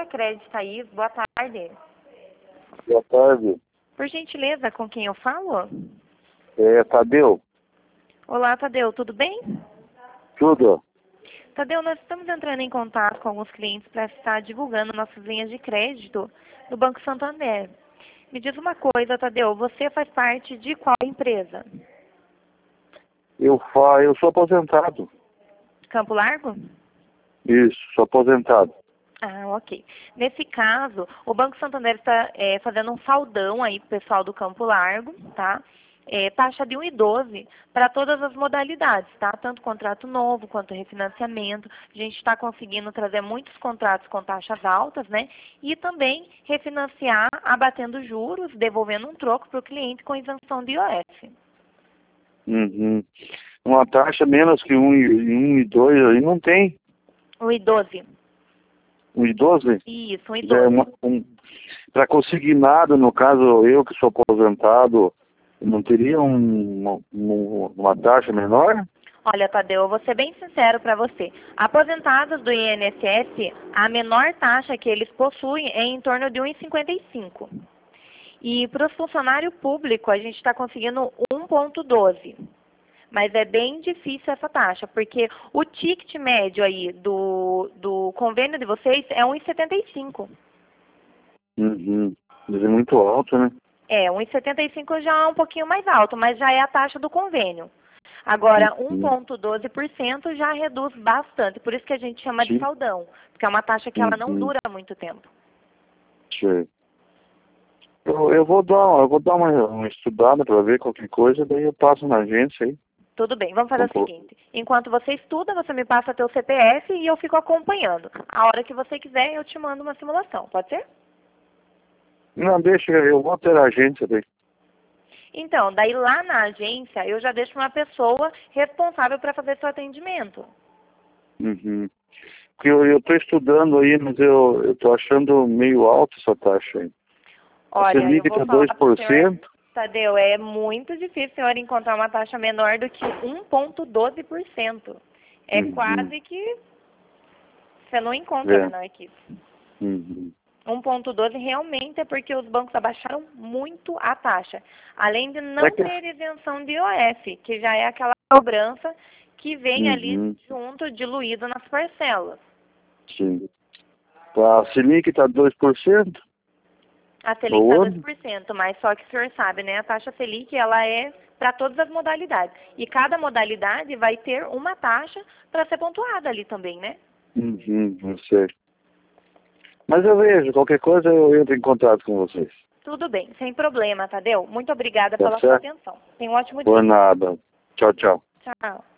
Crédito aí, boa tarde. Boa tarde. Por gentileza, com quem eu falo? É Tadeu. Olá, Tadeu, tudo bem? Tudo? Tadeu, nós estamos entrando em contato com alguns clientes para estar divulgando nossas linhas de crédito do Banco Santander. Me diz uma coisa, Tadeu, você faz parte de qual empresa? Eu sou aposentado. Campo Largo? Isso, sou aposentado. Ah, ok. Nesse caso, o Banco Santander está fazendo um saldão aí pro pessoal do Campo Largo, tá? Taxa de 1,12 para todas as modalidades, tá? Tanto contrato novo quanto refinanciamento. A gente está conseguindo trazer muitos contratos com taxas altas, né? E também refinanciar abatendo juros, devolvendo um troco para o cliente com isenção de IOF. Uhum. Uma taxa menos que 1,2 aí não tem. 1,12. 1,12? Isso, Já é 1,12. para consignado, no caso, eu que sou aposentado, não teria uma taxa menor? Olha, Tadeu, eu vou ser bem sincero para você. Aposentados do INSS, a menor taxa que eles possuem é em torno de 1,55. E para o funcionário público, a gente está conseguindo 1,12. Mas é bem difícil essa taxa, porque o ticket médio aí do convênio de vocês é 1,75. Uhum. Mas é muito alto, né? 1,75 já é um pouquinho mais alto, mas já é a taxa do convênio. Agora, Uhum. 1,12% já reduz bastante, por isso que a gente chama de Sim. saldão, porque é uma taxa que ela não Uhum. dura muito tempo. Sei. Eu vou dar uma estudada para ver qualquer coisa, daí eu passo na agência aí. Tudo bem, vamos fazer o seguinte. Enquanto você estuda, você me passa teu CPF e eu fico acompanhando. A hora que você quiser, eu te mando uma simulação, pode ser? Não, deixa, eu vou ter a agência daí. Então, daí lá na agência, eu já deixo uma pessoa responsável para fazer seu atendimento. Uhum. Porque eu tô estudando aí, mas eu tô achando meio alto essa taxa aí. A Olha, eu Selic vou tá falar para o senhor, 2%. Tadeu, é muito difícil o senhor encontrar uma taxa menor do que 1,12%. É Uhum. quase que você não encontra É. menor que isso. Uhum. 1,12 realmente é porque os bancos abaixaram muito a taxa. Além de É não que... ter isenção de IOF, que já é aquela cobrança que vem ali Uhum. junto, diluído nas parcelas. Sim. A Selic tá 2% A Selic está ao ano? 2%, mas só que o senhor sabe, né? A taxa Selic, ela é para todas as modalidades. E cada modalidade vai ter uma taxa para ser pontuada ali também, né? Uhum, não sei. Mas eu vejo, qualquer coisa eu entro em contato com vocês. Tudo bem, sem problema, Tadeu. Muito obrigada Tá pela sua certo? atenção. Tenha um ótimo Por dia. nada. Tchau, tchau. Tchau.